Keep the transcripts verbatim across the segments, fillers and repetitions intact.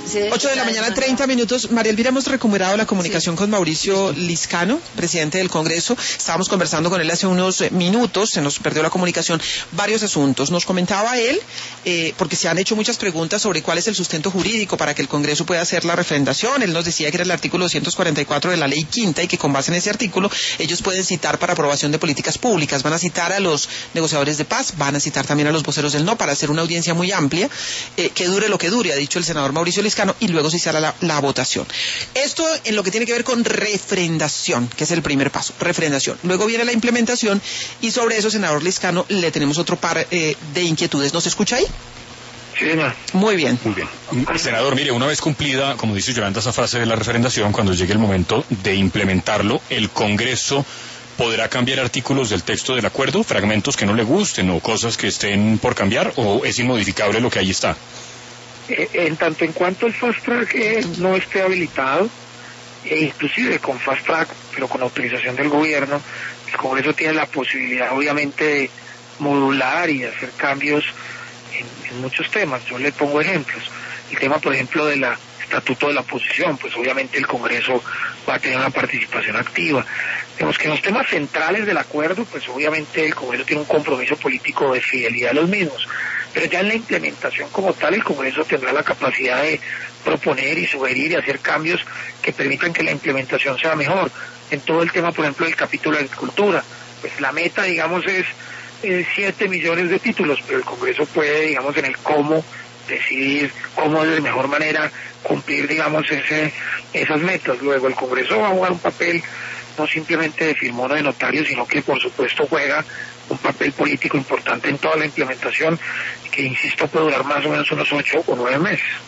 Sí, ocho de la mañana, treinta minutos. María Elvira, hemos recuperado la comunicación sí. con Mauricio Liscano, presidente del Congreso. Estábamos conversando con él hace unos minutos, se nos perdió la comunicación, varios asuntos. Nos comentaba él, eh, porque se han hecho muchas preguntas sobre cuál es el sustento jurídico para que el Congreso pueda hacer la refrendación. Él nos decía que era el artículo doscientos cuarenta y cuatro de la ley quinta y que con base en ese artículo ellos pueden citar para aprobación de políticas públicas. Van a citar a los negociadores de paz, van a citar también a los voceros del no para hacer una audiencia muy amplia, eh, que dure lo que dure, ha dicho el senador Mauricio Liscano, y luego se hará la, la votación. Esto en lo que tiene que ver con refrendación, que es el primer paso, refrendación. Luego viene la implementación y sobre eso, senador Liscano, le tenemos otro par eh, de inquietudes. ¿Nos escucha ahí? Sí, no. Muy bien. Muy bien. Senador, mire, una vez cumplida, como dice Yolanda, esa fase de la refrendación, cuando llegue el momento de implementarlo, el Congreso podrá cambiar artículos del texto del acuerdo, fragmentos que no le gusten o cosas que estén por cambiar, o es inmodificable lo que ahí está. Eh, en tanto en cuanto el fast track eh, no esté habilitado, e inclusive con fast track, pero con autorización del gobierno, el Congreso tiene la posibilidad obviamente de modular y hacer cambios en, en muchos temas. Yo le pongo ejemplos. El tema, por ejemplo, de la estatuto de la oposición, pues obviamente el Congreso va a tener una participación activa. Vemos que en los temas centrales del acuerdo, pues obviamente el Congreso tiene un compromiso político de fidelidad a los mismos, pero ya en la implementación como tal, el Congreso tendrá la capacidad de proponer y sugerir y hacer cambios que permitan que la implementación sea mejor. En todo el tema, por ejemplo, del capítulo de agricultura, pues la meta, digamos, es siete millones de títulos, pero el Congreso puede, digamos, en el cómo decidir cómo de mejor manera cumplir, digamos, ese esas metas. Luego el Congreso va a jugar un papel no simplemente de firmón o de notario, sino que por supuesto juega un papel político importante en toda la implementación, que insisto puede durar más o menos unos ocho o nueve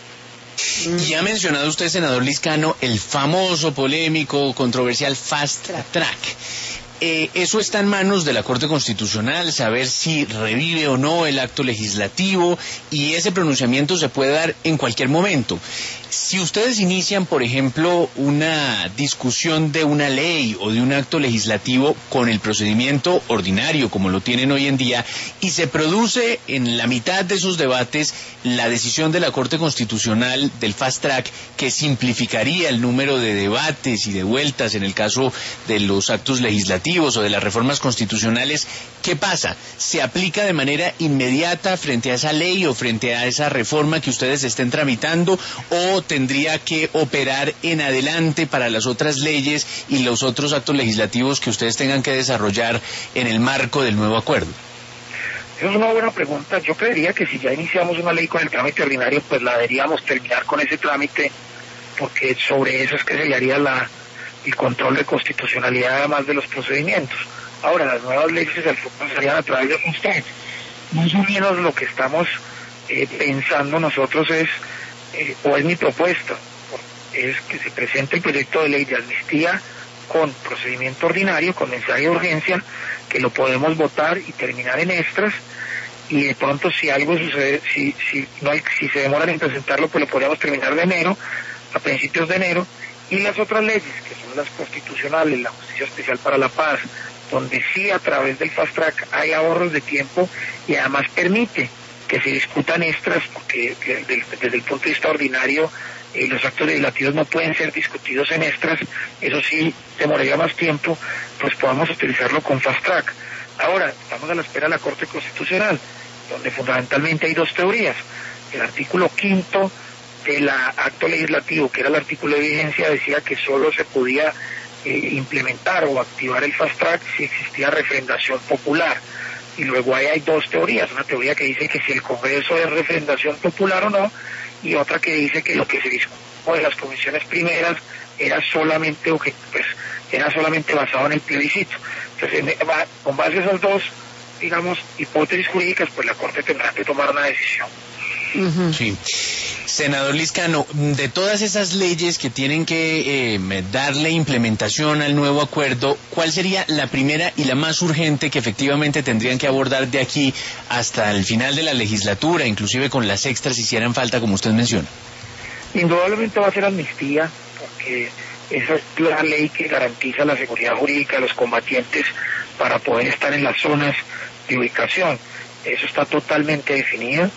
meses. Y ha mencionado usted, senador Liscano, el famoso, polémico, controversial Fast Track. Eh, eso está en manos de la Corte Constitucional, saber si revive o no el acto legislativo, y ese pronunciamiento se puede dar en cualquier momento. Si ustedes inician, por ejemplo, una discusión de una ley o de un acto legislativo con el procedimiento ordinario, como lo tienen hoy en día, y se produce en la mitad de esos debates la decisión de la Corte Constitucional del Fast Track, que simplificaría el número de debates y de vueltas en el caso de los actos legislativos o de las reformas constitucionales, ¿qué pasa? ¿Se aplica de manera inmediata frente a esa ley o frente a esa reforma que ustedes estén tramitando, o tendría que operar en adelante para las otras leyes y los otros actos legislativos que ustedes tengan que desarrollar en el marco del nuevo acuerdo? Esa es una buena pregunta. Yo creería que si ya iniciamos una ley con el trámite ordinario, pues la deberíamos terminar con ese trámite, porque sobre eso es que se le haría la, el control de constitucionalidad además de los procedimientos. Ahora, las nuevas leyes se pasarían a través de ustedes. Más o menos lo que estamos eh, pensando nosotros es, eh, o es mi propuesta, es que se presente el proyecto de ley de amnistía con procedimiento ordinario, con mensaje de urgencia, que lo podemos votar y terminar en extras, y de pronto si algo sucede, si si no hay, si se demoran en presentarlo, pues lo podríamos terminar de enero, a principios de enero, y las otras leyes, que son las constitucionales, la justicia especial para la paz, donde sí a través del fast track hay ahorros de tiempo y además permite que se discutan extras, porque desde, desde el punto de vista ordinario eh, los actos legislativos no pueden ser discutidos en extras, eso sí demoraría más tiempo, pues podamos utilizarlo con fast track. Ahora, estamos a la espera de la Corte Constitucional, donde fundamentalmente hay dos teorías. El artículo quinto del acto legislativo, que era el artículo de vigencia, decía que solo se podía eh, implementar o activar el fast track si existía refrendación popular. Y luego ahí hay dos teorías, una teoría que dice que si el Congreso es refrendación popular o no, y otra que dice que lo que se discutió en las comisiones primeras era solamente pues, era solamente basado en el plebiscito. Entonces, con base a esas dos, digamos, hipótesis jurídicas, pues la Corte tendrá que tomar una decisión. Uh-huh. Sí. Senador Liscano, de todas esas leyes que tienen que eh, darle implementación al nuevo acuerdo, ¿cuál sería la primera y la más urgente que efectivamente tendrían que abordar de aquí hasta el final de la legislatura, inclusive con las extras si hicieran falta, como usted menciona? Indudablemente va a ser amnistía, porque esa es la ley que garantiza la seguridad jurídica de los combatientes para poder estar en las zonas de ubicación. Eso está totalmente definido.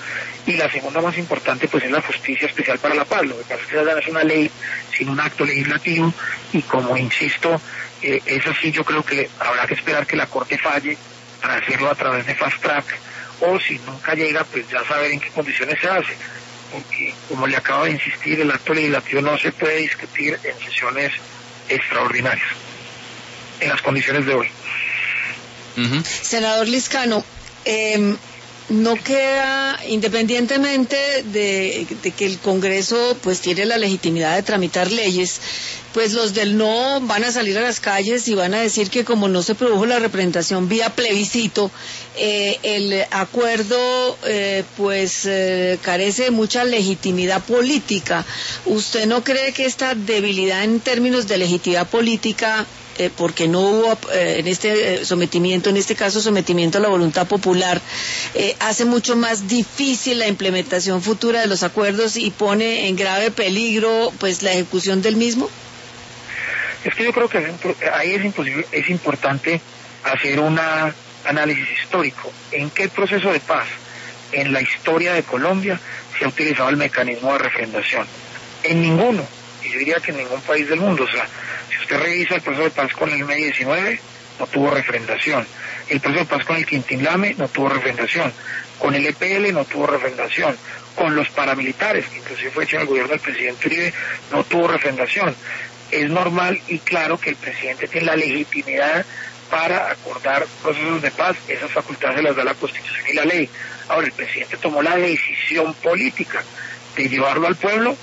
y la segunda más importante pues es la justicia especial para la paz. Lo que pasa es que esa es una ley sin un acto legislativo, y como insisto, eh, eso sí yo creo que habrá que esperar que la Corte falle para hacerlo a través de fast track, o si nunca llega, pues ya saber en qué condiciones se hace, porque como le acabo de insistir, el acto legislativo no se puede discutir en sesiones extraordinarias, en las condiciones de hoy. Uh-huh. Senador Lizcano, eh, no queda, independientemente de, de que el Congreso pues tiene la legitimidad de tramitar leyes, pues los del no van a salir a las calles y van a decir que como no se produjo la representación vía plebiscito, eh, el acuerdo eh, pues eh, carece de mucha legitimidad política. ¿Usted no cree que esta debilidad en términos de legitimidad política, Eh, porque no hubo eh, en este eh, sometimiento, en este caso sometimiento a la voluntad popular, eh, hace mucho más difícil la implementación futura de los acuerdos y pone en grave peligro pues la ejecución del mismo? Es que yo creo que ahí es, imposible, es importante hacer un análisis histórico. ¿En qué proceso de paz en la historia de Colombia se ha utilizado el mecanismo de refrendación? En ninguno, y yo diría que en ningún país del mundo. O sea, si usted revisa el proceso de paz con el M diecinueve, no tuvo refrendación. El proceso de paz con el Quintín-Lame no tuvo refrendación. Con el E P L no tuvo refrendación. Con los paramilitares, que inclusive fue hecho en el gobierno del presidente Uribe, no tuvo refrendación. Es normal y claro que el presidente tiene la legitimidad para acordar procesos de paz. Esas facultades se las da la Constitución y la ley. Ahora, el presidente tomó la decisión política de llevarlo al pueblo,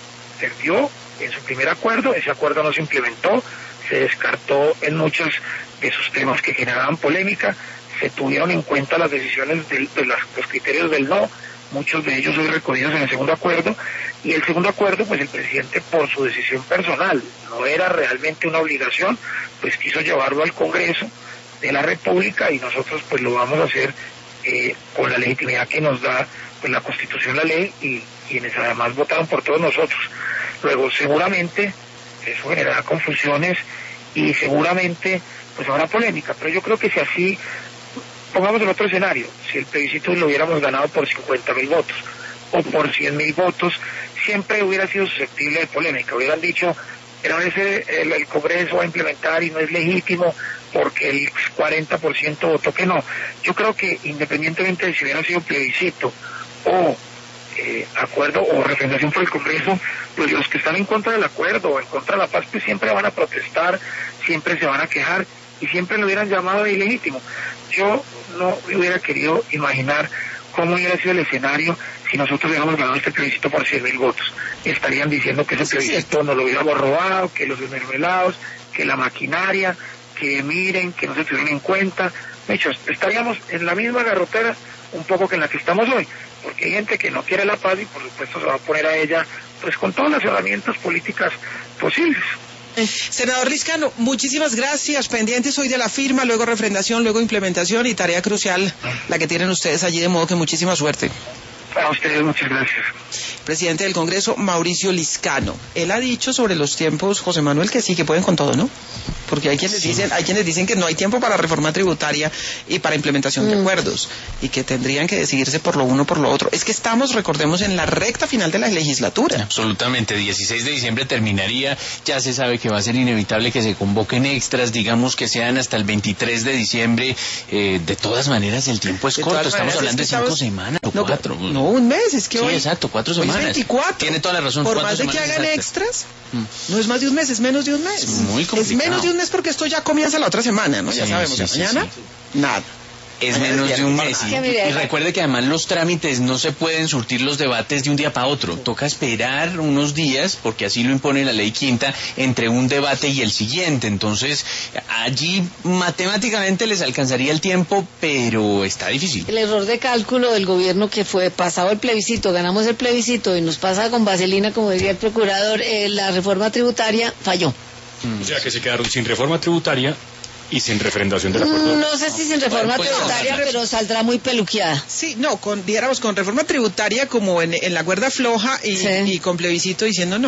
perdió en su primer acuerdo, ese acuerdo no se implementó, se descartó en muchos de sus temas que generaban polémica, se tuvieron en cuenta las decisiones del, de las, los criterios del no, muchos de ellos hoy recogidos en el segundo acuerdo, y el segundo acuerdo, pues el presidente por su decisión personal, no era realmente una obligación, pues quiso llevarlo al Congreso de la República, y nosotros pues lo vamos a hacer eh, con la legitimidad que nos da pues la Constitución, la ley, y quienes además votaron por todos nosotros. Luego seguramente eso generará confusiones y seguramente pues habrá polémica, pero yo creo que si así, pongamos el otro escenario, si el plebiscito lo hubiéramos ganado por cincuenta mil votos o por cien mil votos, siempre hubiera sido susceptible de polémica, hubieran dicho, pero ese el, el Congreso va a implementar y no es legítimo porque el cuarenta por ciento votó que no. Yo creo que independientemente de si hubiera sido plebiscito o Eh, acuerdo o refrendación por el Congreso, pues los que están en contra del acuerdo o en contra de la paz, pues siempre van a protestar, siempre se van a quejar y siempre lo hubieran llamado de ilegítimo. Yo no hubiera querido imaginar cómo hubiera sido el escenario si nosotros hubiéramos ganado este plebiscito por cien mil votos. Estarían diciendo que ese plebiscito nos lo hubiéramos robado, que los desmermelados, que la maquinaria, que miren, que no se tuvieron en cuenta. De hecho, estaríamos en la misma garrotera un poco que en la que estamos hoy, porque hay gente que no quiere la paz y por supuesto se va a oponer a ella pues con todas las herramientas políticas posibles. Eh, senador Lizcano, muchísimas gracias. Pendientes hoy de la firma, luego refrendación, luego implementación y tarea crucial la que tienen ustedes allí, de modo que muchísima suerte. A ustedes muchas gracias. Presidente del Congreso, Mauricio Lizcano. Él ha dicho sobre los tiempos, José Manuel, que sí, que pueden con todo, ¿no? Porque hay quienes sí. dicen, hay quienes dicen que no hay tiempo para reforma tributaria y para implementación mm. de acuerdos, y que tendrían que decidirse por lo uno o por lo otro. Es que estamos, recordemos, en la recta final de la legislatura. Absolutamente, dieciséis de diciembre terminaría, ya se sabe que va a ser inevitable que se convoquen extras, digamos que sean hasta el veintitrés de diciembre, eh, de todas maneras el tiempo es de corto, estamos hablando es de cinco estamos... semanas o no, cuatro. No, un mes, es que sí, hoy... exacto, cuatro semanas. Hoy es veinticuatro. Tiene toda la razón. Por más de que hagan exactas? extras, mm. no es más de un mes, es menos de un mes. Es muy complicado. Es menos de un mes porque esto ya comienza la otra semana, ¿no? Sí, ya sabemos, sí, sí, mañana, sí. nada. Es menos de un mes. Y, y recuerde que además los trámites no se pueden surtir los debates de un día para otro. Toca esperar unos días, porque así lo impone la ley quinta, entre un debate y el siguiente. Entonces, allí matemáticamente les alcanzaría el tiempo, pero está difícil. El error de cálculo del gobierno que fue pasado el plebiscito, ganamos el plebiscito y nos pasa con vaselina, como diría el procurador, eh, la reforma tributaria falló. Mm. O sea que se quedaron sin reforma tributaria y sin refrendación del acuerdo. No sé si sin reforma pues, tributaria, no, pero saldrá muy peluqueada. Sí, no, con, dijéramos con reforma tributaria como en, en la cuerda floja y, sí. y con plebiscito diciendo no.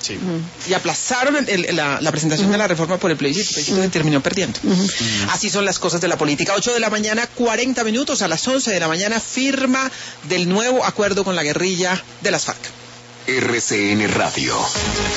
Sí. Y aplazaron el, el, la, la presentación uh-huh. de la reforma por el plebiscito, el plebiscito uh-huh. terminó perdiendo. Uh-huh. Uh-huh. Así son las cosas de la política. ocho de la mañana, cuarenta minutos, a las once de la mañana, firma del nuevo acuerdo con la guerrilla de las FARC. R C N Radio.